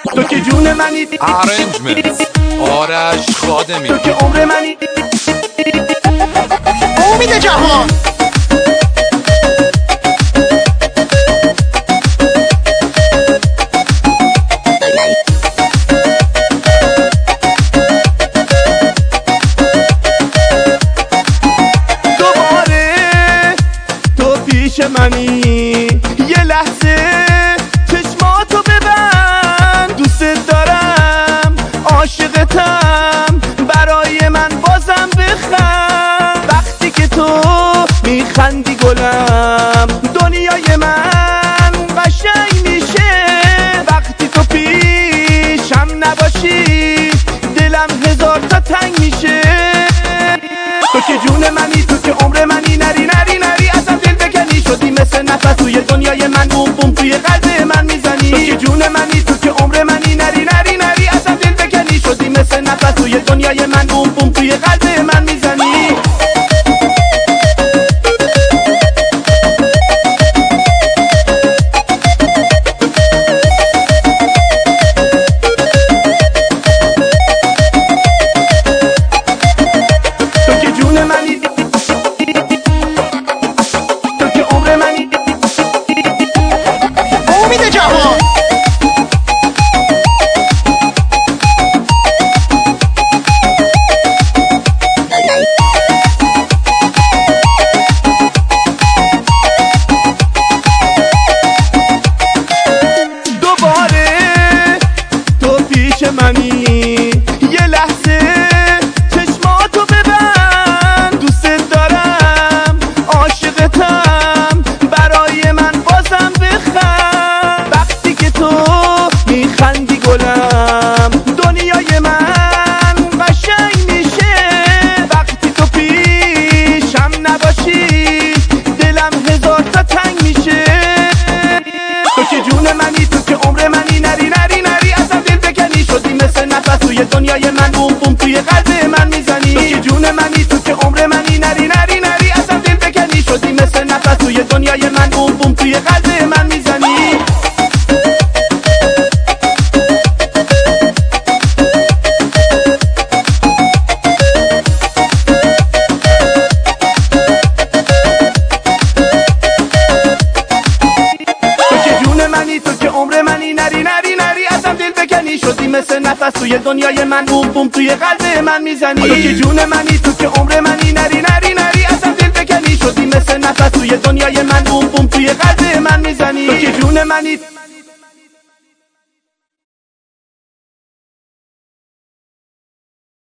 تو که جون منی، ارنجمنت آرش خادمی، تو که عمر منی، امید جهان. دوباره تو پیش منی، یه لحظه چشماتو ببند، دوست دارم عاشقتم، برای من بازم بخند. وقتی که تو میخندی گلم، دنیای من قشنگ میشه. وقتی تو پیشم نباشی، دلم هزار تا تنگ میشه. تو که جون منی، تو که عمر منی، نری نری نری ازم دل بکنی، شدی مثل نفس توی دنیای من، بوم بوم توی قلب من میزنی. تو که جون منی، تو که عمر منی، نری نری نری ازم دل بکنی، شدی مثل نفس توی دنیای من، بوم بوم توی قلب من میزنی. تو که جون منی، تو که عمر منی، امید جهان. دوباره تو پیش منی، یه لحظه چشماتو ببند، دوست دارم عاشقتم، برای من بازم بخند. وقتی که تو میخندی گلم، دنیای من قشنگ میشه. وقتی تو پیشم نباشی، دلم هزار تا تنگ میشه. تو که جون منی، تو که عمر منی، نری نری نری ازم دل بکنی، شدی مثل نفس توی دنیای من، بوم بوم توی قلب من میزنی. تو که جون منی، تو که عمر منی، نری نری نری ازم دل بکنی، شدی مثل نفس توی دنیای من، بوم بوم توی قلب من میزنی. تو که جون منی، تو که عمر منی، نری نری نری ازم دل بکنی، شدی مثل نفس توی دنیای من، بوم بوم توی قلب من میزنی. تو که جون منی، تو که عمر منی، نری نری نری ازم دل بکنی، شدی مثل نفس توی دنیای من، بوم بوم توی قلب من میزنی. تو که جون منی.